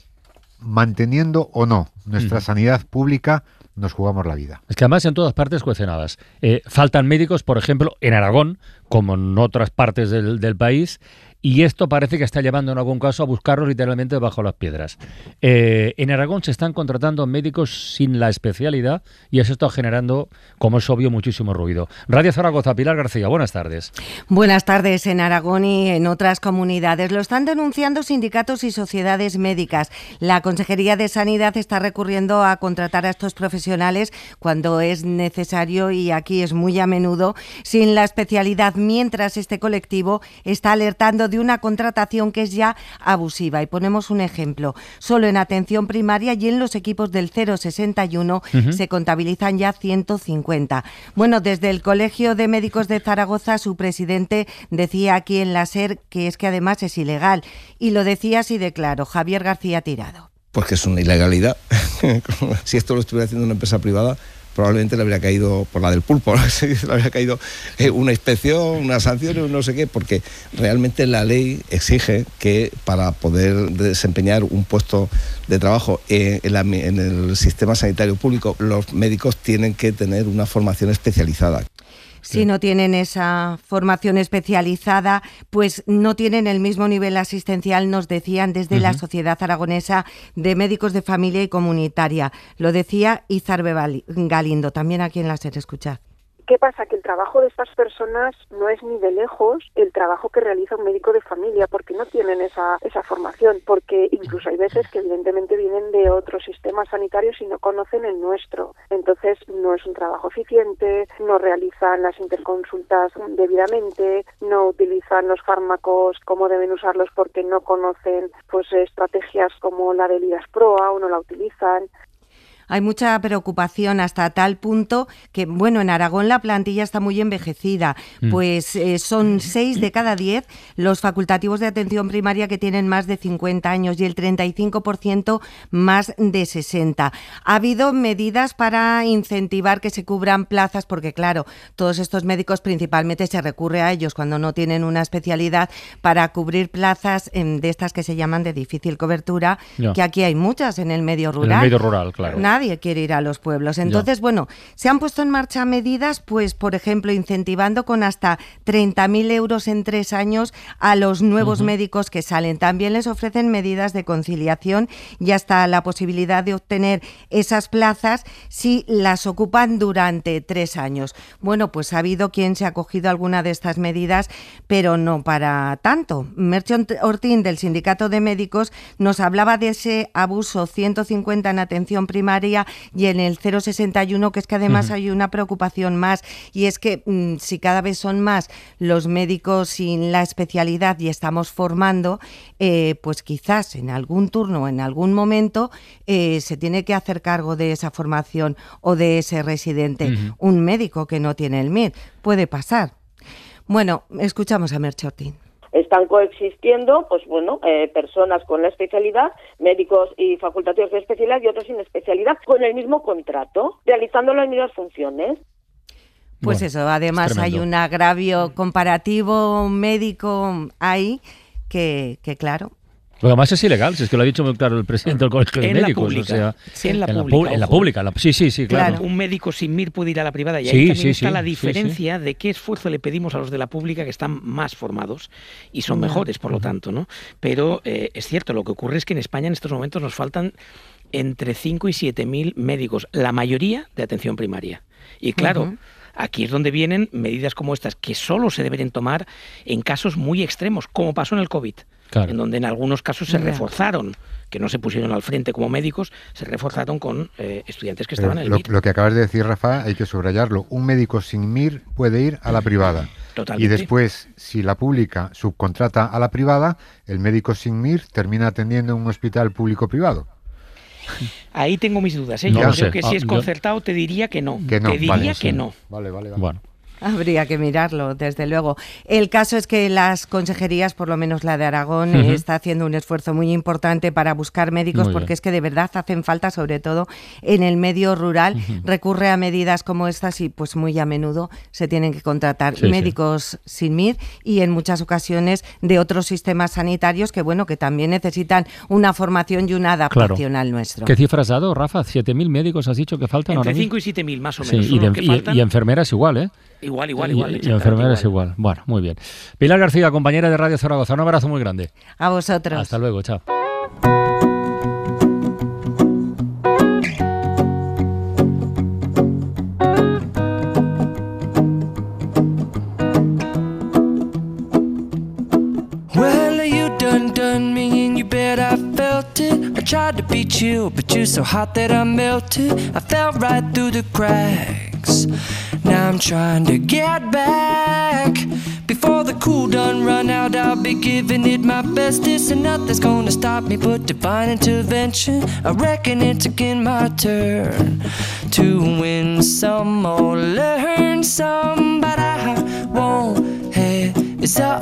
manteniendo o no nuestra uh-huh. sanidad pública, nos jugamos la vida. Es que además en todas partes cuecenadas. Eh, faltan médicos, por ejemplo, en Aragón, como en otras partes del, del país, y esto parece que está llevando en algún caso a buscarlos literalmente bajo las piedras. Eh, en Aragón se están contratando médicos sin la especialidad y eso está generando, como es obvio, muchísimo ruido. Radio Zaragoza, Pilar García, buenas tardes. Buenas tardes. En Aragón y en otras comunidades lo están denunciando sindicatos y sociedades médicas. La Consejería de Sanidad está recurriendo a contratar a estos profesionales cuando es necesario y aquí es muy a menudo sin la especialidad, mientras este colectivo está alertando de una contratación que es ya abusiva. Y ponemos un ejemplo. Solo en atención primaria y en los equipos del cero sesenta y uno uh-huh. se contabilizan ya ciento cincuenta. Bueno, desde el Colegio de Médicos de Zaragoza, su presidente decía aquí en la SER que es que además es ilegal. Y lo decía así de claro, Javier García Tirado. pues que es una ilegalidad. Si esto lo estuviera haciendo una empresa privada, probablemente le habría caído, por la del pulpo, ¿no? le habría caído eh, una inspección, unas sanciones, no sé qué, porque realmente la ley exige que para poder desempeñar un puesto de trabajo en, en, la, en el sistema sanitario público, los médicos tienen que tener una formación especializada. Si no tienen esa formación especializada, pues no tienen el mismo nivel asistencial, nos decían desde uh-huh. la Sociedad Aragonesa de Médicos de Familia y Comunitaria. Lo decía Izarbe Galindo, también aquí en la SER, escuchad. ¿Qué pasa? Que el trabajo de estas personas no es ni de lejos el trabajo que realiza un médico de familia, porque no tienen esa esa formación, porque incluso hay veces que evidentemente vienen de otros sistemas sanitarios y no conocen el nuestro. Entonces no es un trabajo eficiente, no realizan las interconsultas debidamente, no utilizan los fármacos como deben usarlos porque no conocen pues estrategias como la del IDASPROA o no la utilizan. Hay mucha preocupación hasta tal punto que, bueno, en Aragón la plantilla está muy envejecida, mm. pues eh, son seis de cada diez los facultativos de atención primaria que tienen más de cincuenta años y el treinta y cinco por ciento más de sesenta. Ha habido medidas para incentivar que se cubran plazas porque, claro, todos estos médicos principalmente se recurre a ellos cuando no tienen una especialidad para cubrir plazas eh, de estas que se llaman de difícil cobertura, ya. que aquí hay muchas en el medio rural. En el medio rural, claro. Nadie quiere ir a los pueblos. Entonces, ya. bueno, se han puesto en marcha medidas, pues, por ejemplo, incentivando con hasta treinta mil euros en tres años a los nuevos uh-huh. médicos que salen. También les ofrecen medidas de conciliación y hasta la posibilidad de obtener esas plazas si las ocupan durante tres años. Bueno, pues ha habido quien se ha acogido a alguna de estas medidas, pero no para tanto. Merche Ortín, del Sindicato de Médicos, nos hablaba de ese abuso ciento cincuenta en atención primaria y en el cero sesenta y uno, que es que además uh-huh. hay una preocupación más, y es que mmm, si cada vez son más los médicos sin la especialidad y estamos formando, eh, pues quizás en algún turno, en algún momento, eh, se tiene que hacer cargo de esa formación o de ese residente. Uh-huh. Un médico que no tiene el M I R. Puede pasar. Bueno, escuchamos a Merche Ortín. Están coexistiendo, pues bueno, eh, personas con la especialidad, médicos y facultativos de especialidad y otros sin especialidad, con el mismo contrato, realizando las mismas funciones. Pues bueno, eso, además hay un agravio comparativo médico ahí que, que claro... Lo demás es ilegal, si es que lo ha dicho muy claro el presidente del Colegio de en Médicos. La pública, o sea, sí, en la en pública. La, en la pública, la, sí, sí, sí, claro. claro. Un médico sin M I R puede ir a la privada y sí, ahí también sí, está sí, la diferencia sí, sí. de qué esfuerzo le pedimos a los de la pública que están más formados y son mejores, por lo tanto, ¿no? Pero eh, es cierto, lo que ocurre es que en España en estos momentos nos faltan entre cinco y siete mil médicos, la mayoría de atención primaria. Y claro... Uh-huh. Aquí es donde vienen medidas como estas, que solo se deberían tomar en casos muy extremos, como pasó en el COVID, claro. en donde en algunos casos se reforzaron, que no se pusieron al frente como médicos, se reforzaron con eh, estudiantes que estaban Pero en el lo, M I R. Lo que acabas de decir, Rafa, hay que subrayarlo. Un médico sin M I R puede ir a la privada. Totalmente. Y después, si la pública subcontrata a la privada, el médico sin M I R termina atendiendo en un hospital público-privado. Ahí tengo mis dudas, ¿eh? No Yo creo sé. que si ah, es concertado te diría que no. Que no te diría vale, que sí. no. Vale, vale, vale. Bueno. Habría que mirarlo, desde luego. El caso es que las consejerías, por lo menos la de Aragón, uh-huh. está haciendo un esfuerzo muy importante para buscar médicos, muy porque bien. Es que de verdad hacen falta, sobre todo en el medio rural. Uh-huh. Recurre a medidas como estas y pues muy a menudo se tienen que contratar sí, médicos sí. sin M I R y en muchas ocasiones de otros sistemas sanitarios que, bueno, que también necesitan una formación y una adaptación claro. al nuestro. ¿Qué cifras has dado, Rafa? ¿siete mil médicos has dicho que faltan Entre ahora cinco y siete mil más o menos. Sí, y, de, y, y enfermeras igual, ¿eh? Igual, igual, igual. Y, y enfermeras igual. igual. Bueno, muy bien. Pilar García, compañera de Radio Zaragoza, un abrazo muy grande. A vosotros. Hasta luego, chao. Well, you done done me and you bet I felt it. I tried to be chill, but you're so hot that I melted. I fell right through the cracks. Now I'm trying to get back. Before the cool done run out, I'll be giving it my bestest, and nothing's gonna stop me but divine intervention. I reckon it's again my turn to win some or learn some, but I won't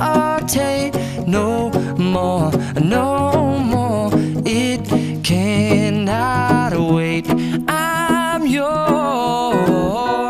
hesitate no more, no more. It can't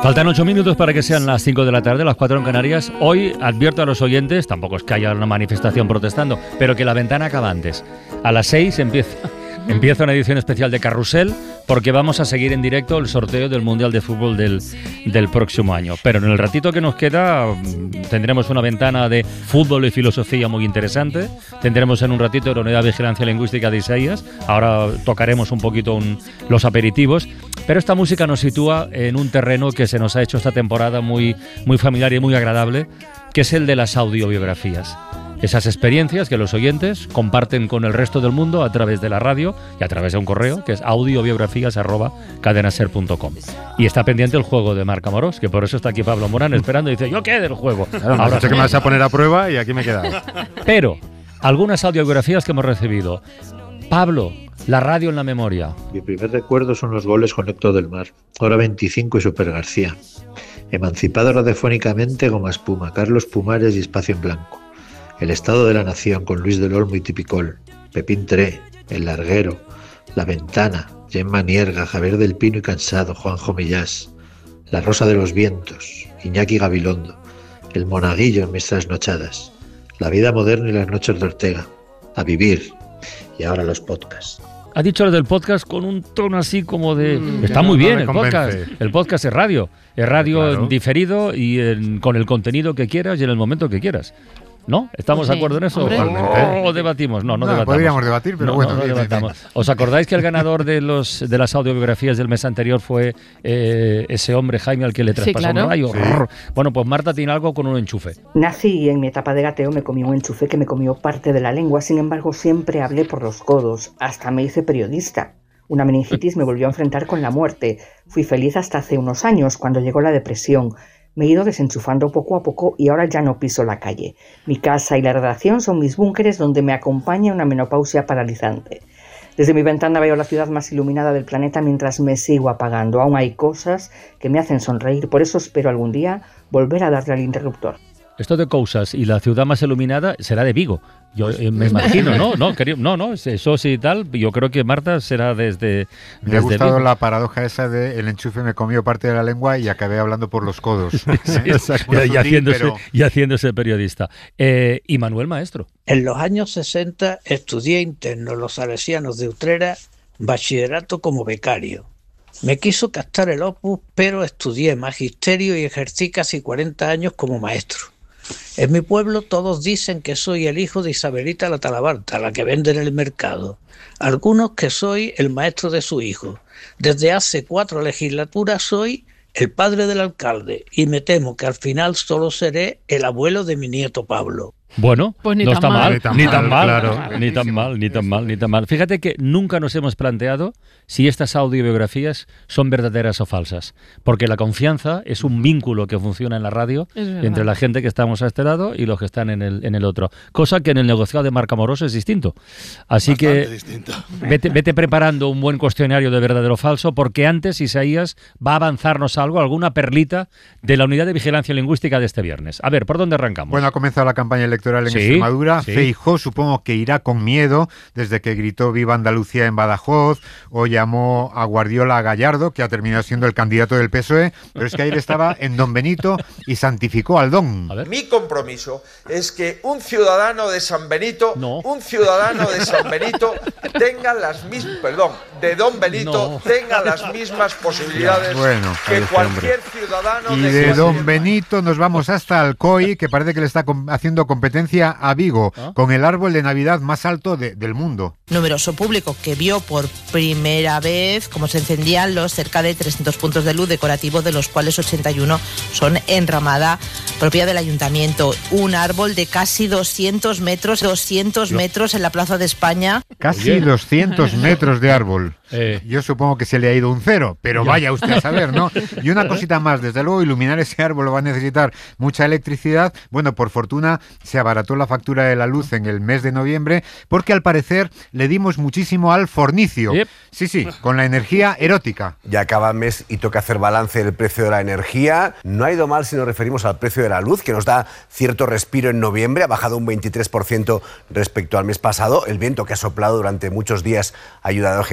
Faltan ocho minutos para que sean las cinco de la tarde, las cuatro en Canarias. Hoy advierto a los oyentes, tampoco es que haya una manifestación protestando, pero que la ventana acaba antes. A las seis empieza, empieza una edición especial de Carrusel, porque vamos a seguir en directo el sorteo del Mundial de Fútbol del, del próximo año. Pero en el ratito que nos queda tendremos una ventana de fútbol y filosofía muy interesante. Tendremos en un ratito la Unidad de Vigilancia Lingüística de Isaías. Ahora tocaremos un poquito un, los aperitivos. Pero esta música nos sitúa en un terreno que se nos ha hecho esta temporada muy, muy familiar y muy agradable, que es el de las audiobiografías. Esas experiencias que los oyentes comparten con el resto del mundo a través de la radio y a través de un correo, que es audiobiografías arroba cadenaser punto com. Y está pendiente el juego de Marc Amorós, que por eso está aquí Pablo Morán esperando y dice, ¿yo qué del juego? Claro, ahora sé que me vas a poner a prueba y aquí me he quedado. Pero, algunas audiobiografías que hemos recibido. Pablo, la radio en la memoria. Mi primer recuerdo son los goles con Héctor del Mar, Hora veinticinco y Super García. Emancipado radiofónicamente Goma Espuma, Carlos Pumares y Espacio en Blanco. El Estado de la Nación con Luis del Olmo y Tipicol, Pepín Tré, El Larguero, La Ventana, Gemma Nierga, Javier del Pino y Cansado, Juanjo Millás, La Rosa de los Vientos, Iñaki Gabilondo, El Monaguillo en mis trasnochadas, La Vida Moderna y las Noches de Ortega, A Vivir, y ahora los podcasts. Ha dicho lo del podcast con un tono así como de... Mm, está no, muy no bien me el convence. podcast. El podcast es radio. Es radio Claro. en diferido y en- con el contenido que quieras y en el momento que quieras. ¿No? ¿Estamos Sí, de acuerdo en eso? hombre. ¿O, o debatimos? No, no, No, debatamos. podríamos debatir, pero No, bueno, no, no bien, bien, debatamos. ¿Os acordáis que el ganador de los de las audiobiografías del mes anterior fue eh, ese hombre, Jaime, al que le Sí, traspasó claro. un rayo? Sí. Rrr. Bueno, pues Marta tiene algo con un enchufe. Nací y en mi etapa de gateo me comí un enchufe que me comió parte de la lengua, sin embargo siempre hablé por los codos, hasta me hice periodista. Una meningitis me volvió a enfrentar con la muerte. Fui feliz hasta hace unos años, cuando llegó la depresión. Me he ido desenchufando poco a poco y ahora ya no piso la calle. Mi casa y la redacción son mis búnkeres donde me acompaña una menopausia paralizante. Desde mi ventana veo la ciudad más iluminada del planeta mientras me sigo apagando. Aún hay cosas que me hacen sonreír, por eso espero algún día volver a darle al interruptor. Esto de cosas y la ciudad más iluminada será de Vigo. Yo eh, me imagino, ¿no? No, querido, no, no, eso sí y tal. Yo creo que Marta será desde, Me ha desde gustado Vigo. la paradoja esa de el enchufe me comió parte de la lengua y acabé hablando por los codos. Sí, ¿Eh? exacto. Muy y, sutil, haciéndose, pero- y haciéndose periodista. Eh, y Manuel Maestro. En los años sesenta estudié interno en los Salesianos de Utrera, bachillerato como becario. Me quiso captar el opus, pero estudié magisterio y ejercí casi cuarenta años como maestro. En mi pueblo todos dicen que soy el hijo de Isabelita la Talabarta, la que vende en el mercado. Algunos que soy el maestro de su hijo. Desde hace cuatro legislaturas soy el padre del alcalde y me temo que al final solo seré el abuelo de mi nieto Pablo. Bueno, Pues ni no tan está mal. mal, Ni tan ni mal, tan mal, claro. ni tan mal, ni tan mal, ni tan mal. Fíjate que nunca nos hemos planteado si estas audiobiografías son verdaderas o falsas, porque la confianza es un vínculo que funciona en la radio Es verdad. entre la gente que estamos a este lado y los que están en el, en el otro, cosa que en el negociado de Marc Amorós es distinto. Así Bastante que distinto. vete, vete preparando un buen cuestionario de verdadero o falso, porque antes Isaías va a avanzarnos algo, alguna perlita de la Unidad de Vigilancia Lingüística de este viernes. A ver, ¿por dónde arrancamos? Bueno, ha comenzado la campaña electoral en Sí, Extremadura. sí. Feijóo supongo que irá con miedo desde que gritó Viva Andalucía en Badajoz o llamó a Guardiola a Gallardo, que ha terminado siendo el candidato del P S O E, pero es que ayer estaba en Don Benito y santificó al Don. Mi compromiso es que un ciudadano de San Benito, un ciudadano de San Benito tenga las mismas, perdón, de Don Benito No. tenga las mismas posibilidades Bueno, que este cualquier hombre. ciudadano Y de, de cualquier- Don Benito nos vamos hasta Alcoy, que parece que le está com- haciendo competencia a Vigo, con el árbol de Navidad más alto de- del mundo. Numeroso público que vio por primera vez cómo se encendían los cerca de trescientos puntos de luz decorativos, de los cuales ochenta y uno son enramada propia del ayuntamiento. Un árbol de casi doscientos metros, doscientos metros en la Plaza de España. Casi Oye. doscientos metros de árbol. Yo supongo que se le ha ido un cero, pero Ya. vaya usted a saber, ¿no? Y una cosita más, desde luego iluminar ese árbol va a necesitar mucha electricidad. Bueno, por fortuna se abarató la factura de la luz en el mes de noviembre, porque al parecer le dimos muchísimo al fornicio. Sí, sí, con la energía erótica. Ya acaba el mes y toca hacer balance del precio de la energía. No ha ido mal si nos referimos al precio de la luz, que nos da cierto respiro en noviembre. Ha bajado un veintitrés por ciento respecto al mes pasado. El viento que ha soplado durante muchos días ha ayudado a generar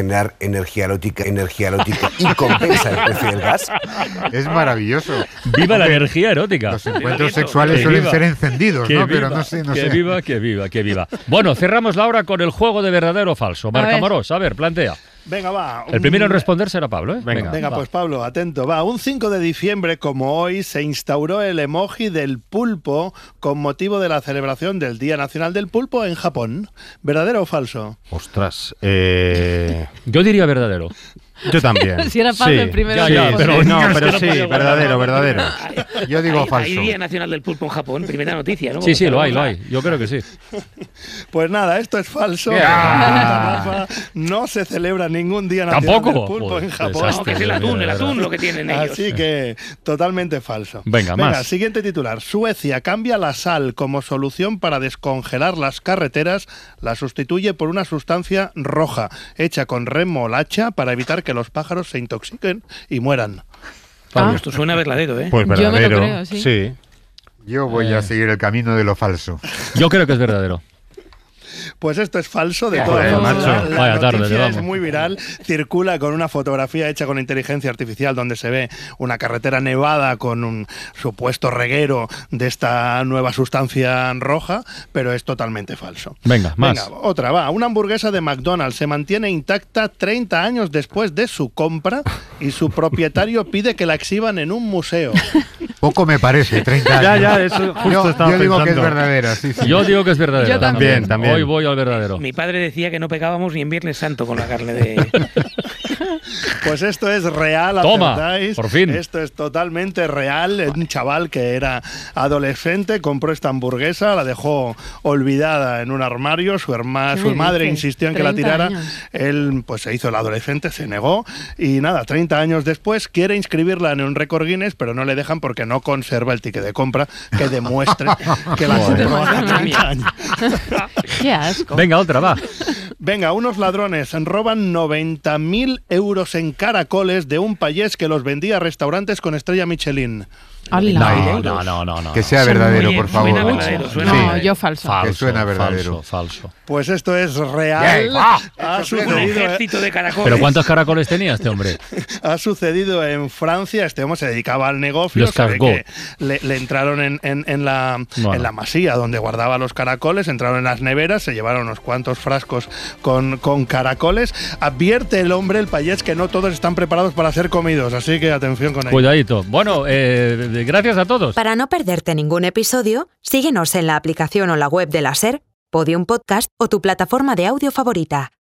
energía erótica, energía erótica y compensa el precio del gas. Es maravilloso. ¡Viva la energía erótica! Los encuentros sexuales suelen ser encendidos, ¿no? Pero no sé, no que sé. viva, que viva, que viva. Bueno, cerramos la hora con el juego de verdadero o falso. Marc Amorós, a ver, plantea. Venga, va. El primero en responder será Pablo, ¿eh? Venga, Venga pues Pablo, atento. Va, un cinco de diciembre como hoy se instauró el emoji del pulpo con motivo de la celebración del Día Nacional del Pulpo en Japón. ¿Verdadero o falso? Ostras, eh... yo diría verdadero. Yo también. Si era Pablo sí. el primero. Ya, ya, pero no, pero sí, verdadero, verdadero. Yo digo hay, falso. Hay Día Nacional del Pulpo en Japón, primera noticia, ¿no? Sí, sí, lo hay, lo hay. Yo creo que sí. Pues nada, esto es falso. No se celebra ningún Día Nacional ¿Tampoco? del Pulpo Pues, en Japón. No, que es el atún, el atún lo que tienen ellos. Así que totalmente falso. Venga, Venga, más. Siguiente titular. Suecia cambia la sal como solución para descongelar las carreteras. La sustituye por una sustancia roja hecha con remolacha para evitar que los pájaros se intoxiquen y mueran. Ah. Esto suena verdadero, ¿eh? Pues verdadero. Yo me lo creo, sí. sí. Yo voy eh. a seguir el camino de lo falso. Yo creo que es verdadero. Pues esto es falso de Joder, todas macho. formas. La Vaya noticia tarde, es vamos. muy viral. Circula con una fotografía hecha con inteligencia artificial donde se ve una carretera nevada con un supuesto reguero de esta nueva sustancia roja, pero es totalmente falso. Venga, más. Venga, otra, va. Una hamburguesa de McDonald's se mantiene intacta treinta años después de su compra y su propietario pide que la exhiban en un museo. Poco me parece, treinta años. Ya, ya, eso justo yo, estaba yo digo que es pensando. verdadera, sí, sí. Yo digo que es verdadero. Yo también. También. Hoy voy al verdadero. Mi padre decía que no pegábamos ni en Viernes Santo con la carne de... Pues esto es real, Toma, acertáis. por fin. Esto es totalmente real. Un chaval que era adolescente compró esta hamburguesa, la dejó olvidada en un armario. Su hermana, su madre dices? insistió en que la tirara. Años. Él pues se hizo el adolescente, se negó y nada, treinta años después quiere inscribirla en un récord Guinness, pero no le dejan porque no conserva el ticket de compra que demuestre que la compró hace treinta años. Qué asco. Venga, otra, va. Venga, unos ladrones roban noventa mil euros en caracoles de un payés que los vendía a restaurantes con estrella Michelin. No, no, no, no, no. Que sea verdadero, por favor. Suena verdadero, suena No, verdadero. yo falso. Falso, Que suena verdadero. Falso, falso. Pues esto es real. Yeah. Ha Un sucedido, ejército de caracoles. ¿Pero cuántos caracoles tenía este hombre? ha sucedido en Francia. Este hombre se dedicaba al negocio. Los se ve cargó. que le, le entraron en, en, en, la, Bueno. en la masía donde guardaba los caracoles, entraron en las neveras, se llevaron unos cuantos frascos con, con caracoles. Advierte el hombre, el payés, que no todos están preparados para ser comidos, así que atención con ello. Cuidadito. Bueno, eh, gracias a todos. Para no perderte ningún episodio, síguenos en la aplicación o la web de la SER, Podium Podcast o tu plataforma de audio favorita.